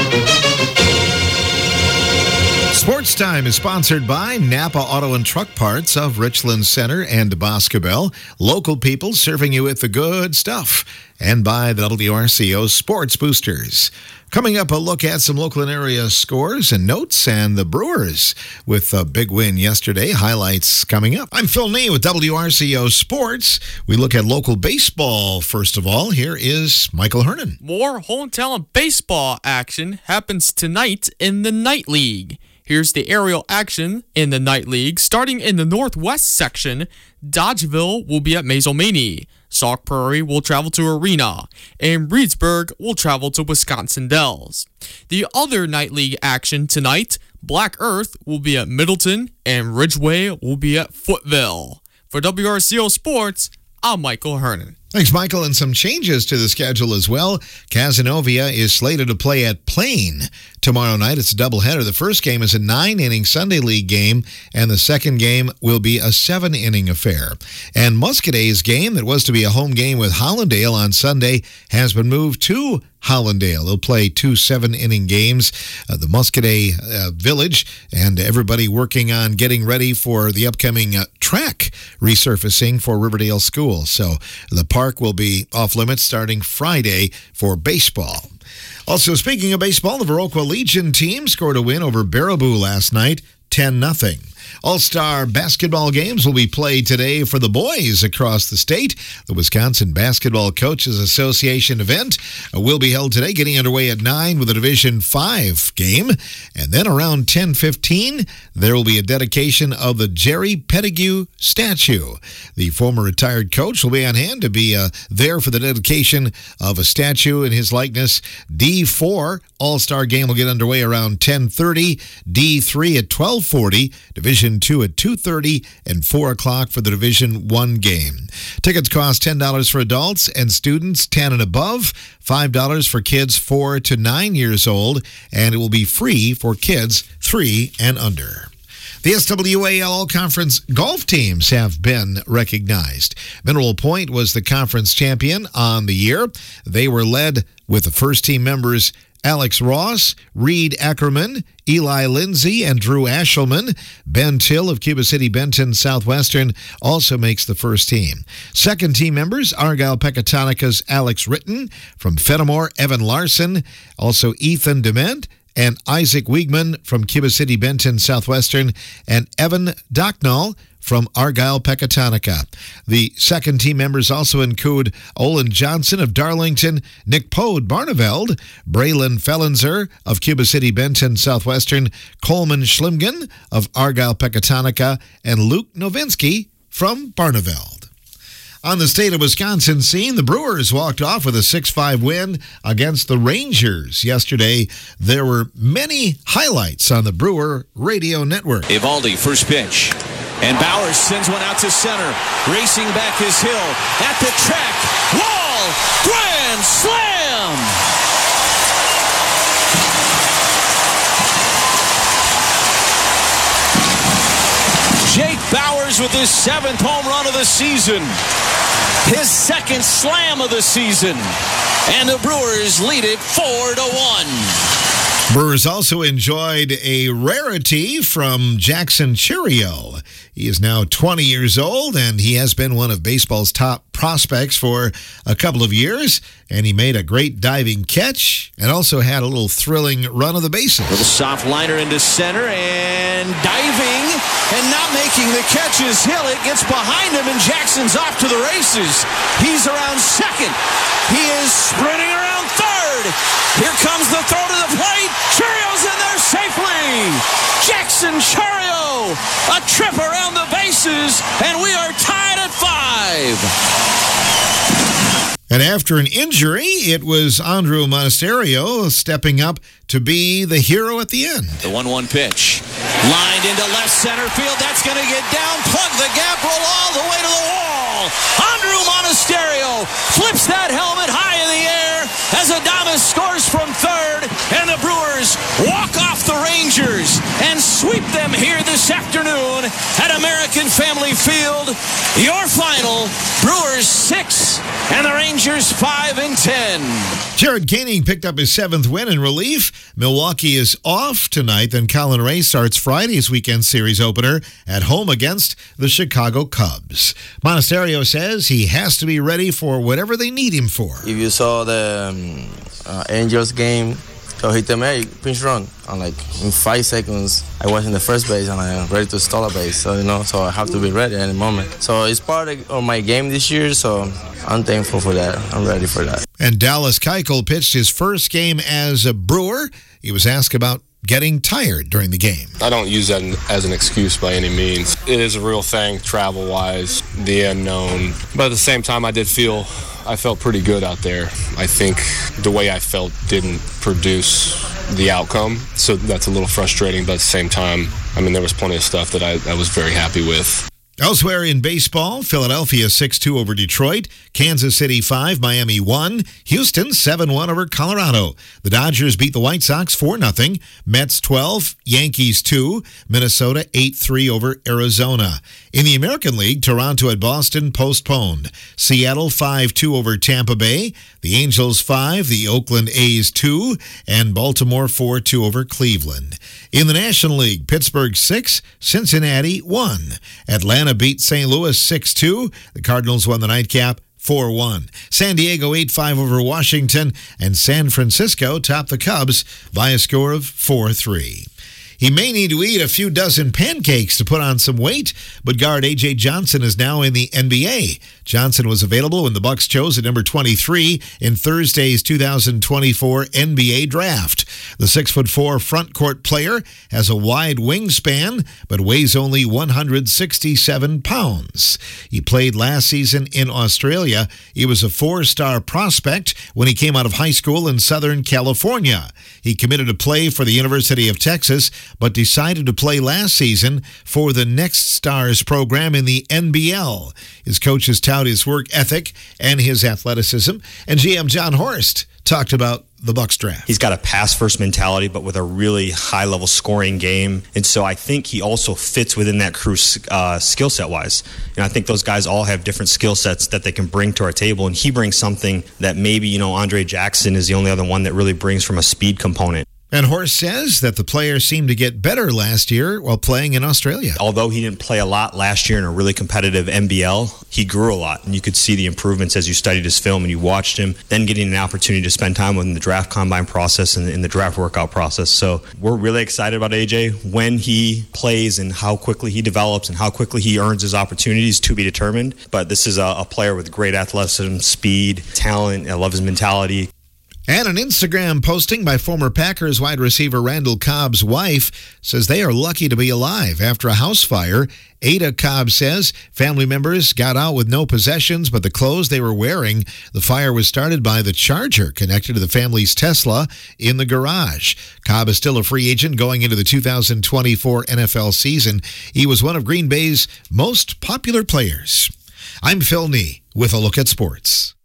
Sports Time is sponsored by Napa Auto and Truck Parts of Richland Center and Boscobel. Local people serving you with the good stuff. And by the WRCO Sports Boosters. Coming up, a look at some local and area scores and notes, and the Brewers with a big win yesterday. Highlights coming up. I'm Phil Nee with WRCO Sports. We look at local baseball first of all. Here is Michael Hernan. More hometown baseball action happens tonight in the Night League. Here's the aerial action in the Night League. Starting in the Northwest section, Dodgeville will be at Mazomanie. Sauk Prairie will travel to Arena, and Reedsburg will travel to Wisconsin Dells. The other Night League action tonight, Black Earth will be at Middleton, and Ridgeway will be at Footville. For WRCO Sports, I'm Michael Hernan. Thanks, Michael. And some changes to the schedule as well. Cazenovia is slated to play at Plain tomorrow night. It's a doubleheader. The first game is a 9-inning Sunday League game, and the second game will be a 7-inning affair. And Muscatay's game that was to be a home game with Hollandale on Sunday has been moved to Hollandale. They'll play 2 7-inning games. The Muscaday Village and everybody working on getting ready for the upcoming track resurfacing for Riverdale School. So the park will be off limits starting Friday for baseball. Also, speaking of baseball, the Viroqua Legion team scored a win over Baraboo last night, 10-0. All-Star basketball games will be played today for the boys across the state. The Wisconsin Basketball Coaches Association event will be held today, getting underway at 9 with a Division 5 game. And then around 10:15, there will be a dedication of the Jerry Pettigrew statue. The former retired coach will be on hand to be there for the dedication of a statue in his likeness. D4 All-Star game will get underway around 10:30, D3 at 12:40, Division 2 at 2:30, and 4 o'clock for the Division 1 game. Tickets cost $10 for adults and students 10 and above, $5 for kids 4 to 9 years old, and it will be free for kids 3 and under. The SWAL All-Conference golf teams have been recognized. Mineral Point was the conference champion on the year. They were led with the first-team members Alex Ross, Reed Ackerman, Eli Lindsay, and Drew Ashelman. Ben Till of Cuba City Benton Southwestern also makes the first team. Second team members, Argyle Pecatonica's Alex Ritten, from Fenimore, Evan Larson, also Ethan Dement, and Isaac Wiegman from Cuba City Benton Southwestern, and Evan Docknall from Argyle Pecatonica. The second team members also include Olin Johnson of Darlington, Nick Pode Barneveld, Braylon Fellenzer of Cuba City Benton Southwestern, Coleman Schlimgen of Argyle Pecatonica, and Luke Novinsky from Barneveld. On the state of Wisconsin scene, the Brewers walked off with a 6-5 win against the Rangers yesterday. There were many highlights on the Brewer Radio Network. Evaldi, first pitch. And Bowers sends one out to center. Racing back his hill. At the track. Wall! Grand slam! Jake Bowers with his 7th home run of the season. His 2nd slam of the season. And the Brewers lead it 4-1. Brewers also enjoyed a rarity from Jackson Cheerio. He is now 20 years old, and he has been one of baseball's top prospects for a couple of years. And he made a great diving catch and also had a little thrilling run of the bases. Little soft liner into center and diving and not making the catch is Hill. It gets behind him, and Jackson's off to the races. He's around second. He is sprinting around third. Here comes the throw to the plate. Cherio's in there safely. Jackson Cheerio, a trip around the bases, and we are tied at 5. And after an injury, it was Andrew Monasterio stepping up to be the hero at the end. The 1-1 pitch. Lined into left center field. That's going to get down. Plug the gap. Roll all the way to the wall. Andrew Monasterio flips that helmet high in the air as Adames scores from third. And the Brewers walk off the Rangers and sweep them here this afternoon at American Family Field. Your final, Brewers 6, 6, and the Rangers 5-10. Jared Koenig picked up his 7th win in relief. Milwaukee is off tonight. Then Colin Ray starts Friday's weekend series opener at home against the Chicago Cubs. Monasterio says he has to be ready for whatever they need him for. If you saw the Angels game, so hit them, hey, pinch run. And like in 5 seconds, I was in the first base and I'm ready to steal a base. So, so I have to be ready at any moment. So it's part of my game this year, so I'm thankful for that. I'm ready for that. And Dallas Keuchel pitched his first game as a Brewer. He was asked about getting tired during the game. I don't use that as an excuse by any means. It is a real thing, travel-wise, the unknown. But at the same time, I felt pretty good out there. I think the way I felt didn't produce the outcome, so that's a little frustrating, but at the same time, there was plenty of stuff that I was very happy with. Elsewhere in baseball, Philadelphia 6-2 over Detroit, Kansas City 5, Miami 1, Houston 7-1 over Colorado. The Dodgers beat the White Sox 4-0, Mets 12, Yankees 2, Minnesota 8-3 over Arizona. In the American League, Toronto at Boston postponed. Seattle 5-2 over Tampa Bay, the Angels 5, the Oakland A's 2, and Baltimore 4-2 over Cleveland. In the National League, Pittsburgh 6, Cincinnati 1. Atlanta beat St. Louis 6-2. The Cardinals won the nightcap 4-1. San Diego 8-5 over Washington, and San Francisco topped the Cubs by a score of 4-3. He may need to eat a few dozen pancakes to put on some weight, but guard A.J. Johnson is now in the NBA. Johnson was available when the Bucks chose at number 23 in Thursday's 2024 NBA draft. The 6'4" front court player has a wide wingspan, but weighs only 167 pounds. He played last season in Australia. He was a 4-star prospect when he came out of high school in Southern California. He committed to play for the University of Texas, but decided to play last season for the Next Stars program in the NBL. His coaches tout his work ethic and his athleticism, and GM John Horst talked about the Bucks draft. He's got a pass-first mentality, but with a really high-level scoring game. And so I think he also fits within that crew skill set-wise. And I think those guys all have different skill sets that they can bring to our table. And he brings something that maybe, Andre Jackson is the only other one that really brings from a speed component. And Horst says that the players seemed to get better last year while playing in Australia. Although he didn't play a lot last year in a really competitive NBL, he grew a lot. And you could see the improvements as you studied his film and you watched him, then getting an opportunity to spend time with him in the draft combine process and in the draft workout process. So we're really excited about AJ. When he plays and how quickly he develops and how quickly he earns his opportunities to be determined. But this is a player with great athleticism, speed, talent. I love his mentality. And an Instagram posting by former Packers wide receiver Randall Cobb's wife says they are lucky to be alive after a house fire. Ada Cobb says family members got out with no possessions but the clothes they were wearing. The fire was started by the charger connected to the family's Tesla in the garage. Cobb is still a free agent going into the 2024 NFL season. He was one of Green Bay's most popular players. I'm Phil Nee with a look at sports.